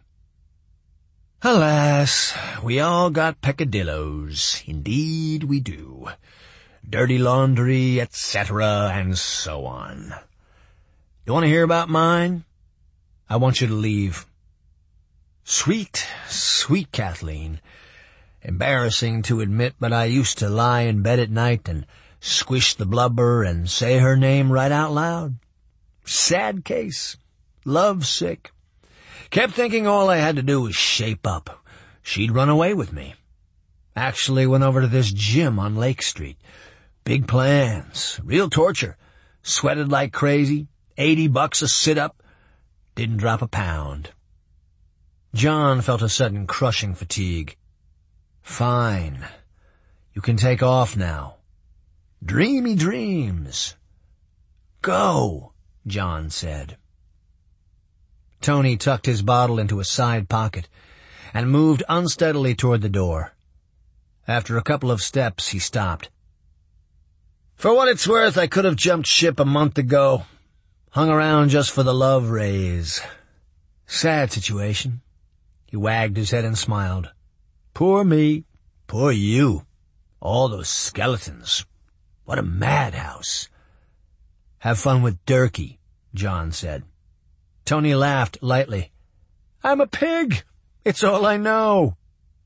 Alas, we all got peccadillos. Indeed we do. Dirty laundry, et cetera, and so on. You want to hear about mine? I want you to leave. Sweet, sweet Kathleen. Embarrassing to admit, but I used to lie in bed at night and squish the blubber and say her name right out loud. Sad case. Love sick. Kept thinking all I had to do was shape up. She'd run away with me. Actually went over to this gym on Lake Street. Big plans. Real torture. Sweated like crazy. Eighty bucks a sit-up. Didn't drop a pound. John felt a sudden crushing fatigue. Fine. You can take off now. Dreamy dreams. Go, John said. Tony tucked his bottle into a side pocket and moved unsteadily toward the door. After a couple of steps, he stopped. For what it's worth, I could have jumped ship a month ago. Hung around just for the love raise. Sad situation. He wagged his head and smiled. Poor me. Poor you. All those skeletons. What a madhouse. Have fun with Durkee, John said. Tony laughed lightly. I'm a pig. It's all I know.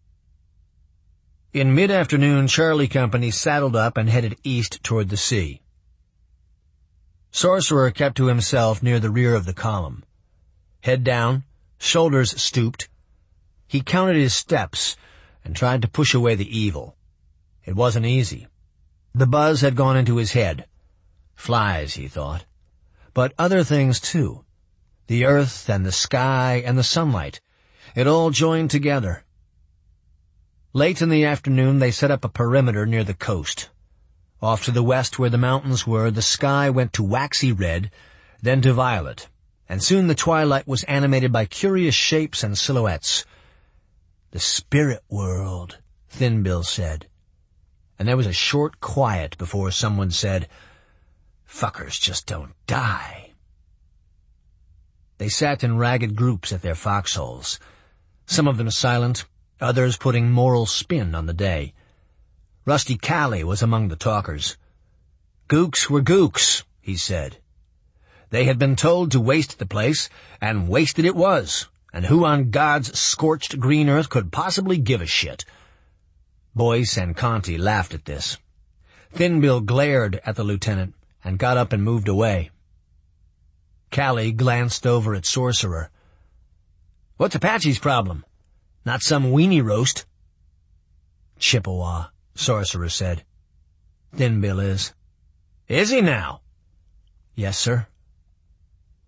In mid-afternoon, Charlie Company saddled up and headed east toward the sea. Sorcerer kept to himself near the rear of the column. Head down, shoulders stooped. He counted his steps and tried to push away the evil. It wasn't easy. The buzz had gone into his head. Flies, he thought. But other things, too. The earth and the sky and the sunlight. It all joined together. Late in the afternoon, they set up a perimeter near the coast. Off to the west where the mountains were, the sky went to waxy red, then to violet, and soon the twilight was animated by curious shapes and silhouettes. The spirit world, Thin Bill said. And there was a short quiet before someone said, Fuckers just don't die. They sat in ragged groups at their foxholes, some of them silent, others putting moral spin on the day. Rusty Cally was among the talkers. Gooks were gooks, he said. They had been told to waste the place, and wasted it was, and who on God's scorched green earth could possibly give a shit? Boyce and Conti laughed at this. Thin Bill glared at the lieutenant and got up and moved away. Cally glanced over at Sorcerer. What's Apache's problem? Not some weenie roast. Chippewa, Sorcerer said. Thin Bill is. Is he now? Yes, sir.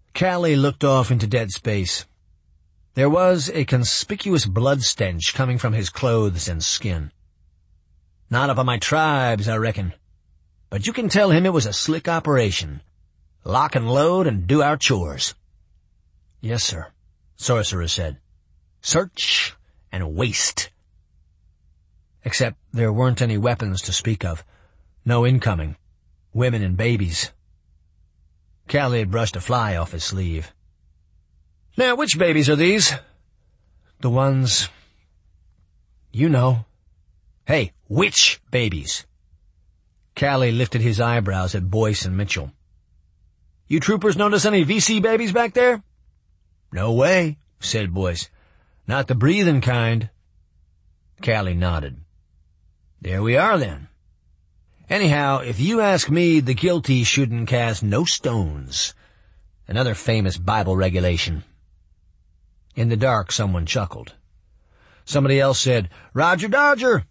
Callie looked off into dead space. There was a conspicuous blood stench coming from his clothes and skin. Not up on my tribes, I reckon. But you can tell him it was a slick operation. Lock and load and do our chores. Yes, sir, Sorcerer said. Search and waste. Except there weren't any weapons to speak of. No incoming. Women and babies. Callie had brushed a fly off his sleeve. Now, which babies are these? The ones... You know. Hey, which babies? Callie lifted his eyebrows at Boyce and Mitchell. You troopers notice any V C babies back there? No way, said Boyce. Not the breathing kind. Callie nodded. There we are, then. Anyhow, if you ask me, the guilty shouldn't cast no stones. Another famous Bible regulation. In the dark, someone chuckled. Somebody else said, Roger Dodger!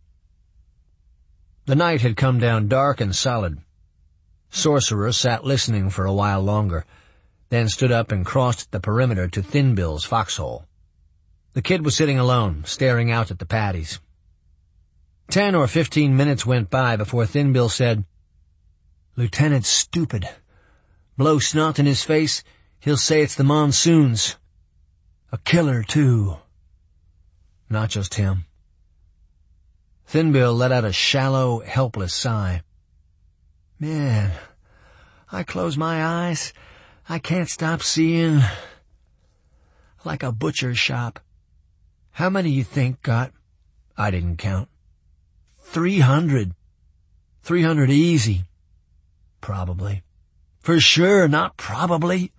The night had come down dark and solid. Sorcerer sat listening for a while longer, then stood up and crossed the perimeter to Thin Bill's foxhole. The kid was sitting alone, staring out at the paddies. Ten or fifteen minutes went by before Thin Bill said, Lieutenant's stupid. Blow snot in his face, he'll say it's the monsoons. A killer, too. Not just him. Thin Bill let out a shallow, helpless sigh. Man, I close my eyes. I can't stop seeing. Like a butcher's shop. How many you think got? I didn't count. Three hundred. Three hundred easy. Probably. For sure, not probably.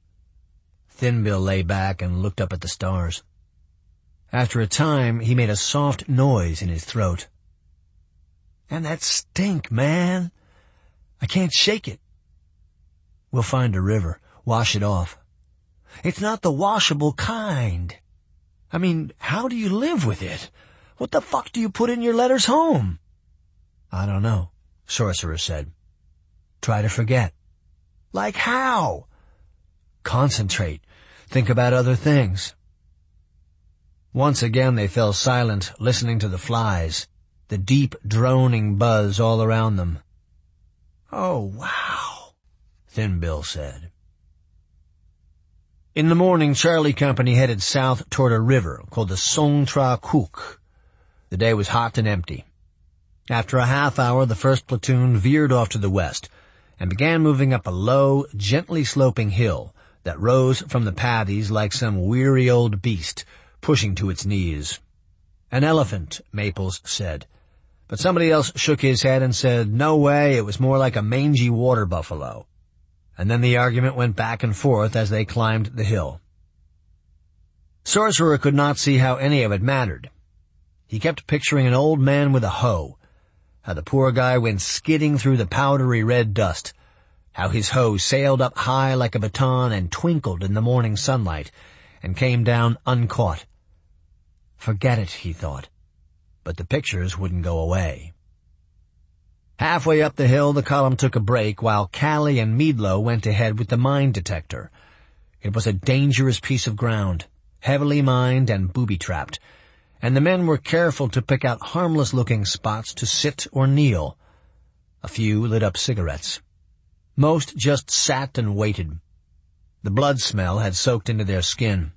Thin Bill lay back and looked up at the stars. After a time, he made a soft noise in his throat. And that stink, man. I can't shake it. We'll find a river, wash it off. It's not the washable kind. I mean, how do you live with it? What the fuck do you put in your letters home? I don't know, Sorcerer said. Try to forget. Like how? Concentrate. Think about other things. Once again they fell silent, listening to the flies, the deep droning buzz all around them. Oh, wow, Thin Bill said. In the morning, Charlie Company headed south toward a river called the Song Tra Kuk. The day was hot and empty. After a half hour, the first platoon veered off to the west and began moving up a low, gently sloping hill that rose from the paddies like some weary old beast, pushing to its knees. An elephant, Maples said. But somebody else shook his head and said, no way, it was more like a mangy water buffalo. And then the argument went back and forth as they climbed the hill. Sorcerer could not see how any of it mattered. He kept picturing an old man with a hoe, how the poor guy went skidding through the powdery red dust, how his hoe sailed up high like a baton and twinkled in the morning sunlight, and came down uncaught. Forget it, he thought, but the pictures wouldn't go away. Halfway up the hill, the column took a break while Callie and Meadlow went ahead with the mine detector. It was a dangerous piece of ground, heavily mined and booby-trapped, and the men were careful to pick out harmless-looking spots to sit or kneel. A few lit up cigarettes. Most just sat and waited. The blood smell had soaked into their skin.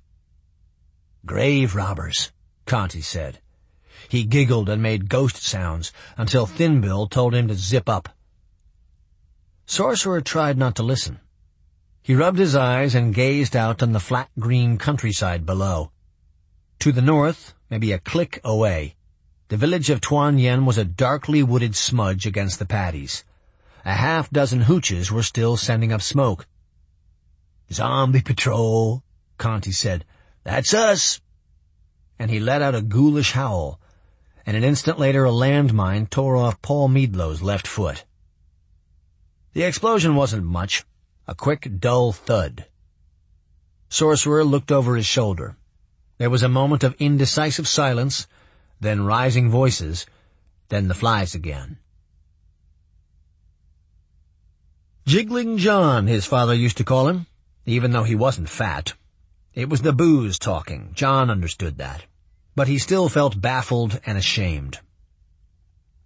Grave robbers, Conti said. He giggled and made ghost sounds until Thin Bill told him to zip up. Sorcerer tried not to listen. He rubbed his eyes and gazed out on the flat green countryside below. To the north, maybe a click away, the village of Tuan Yen was a darkly wooded smudge against the paddies. A half dozen hooches were still sending up smoke. Zombie patrol, Conti said. That's us. And he let out a ghoulish howl, and an instant later a landmine tore off Paul Meadlow's left foot. The explosion wasn't much, a quick, dull thud. Sorcerer looked over his shoulder. There was a moment of indecisive silence, then rising voices, then the flies again. Jiggling John, his father used to call him. even though he wasn't fat. It was the booze talking. John understood that. But he still felt baffled and ashamed.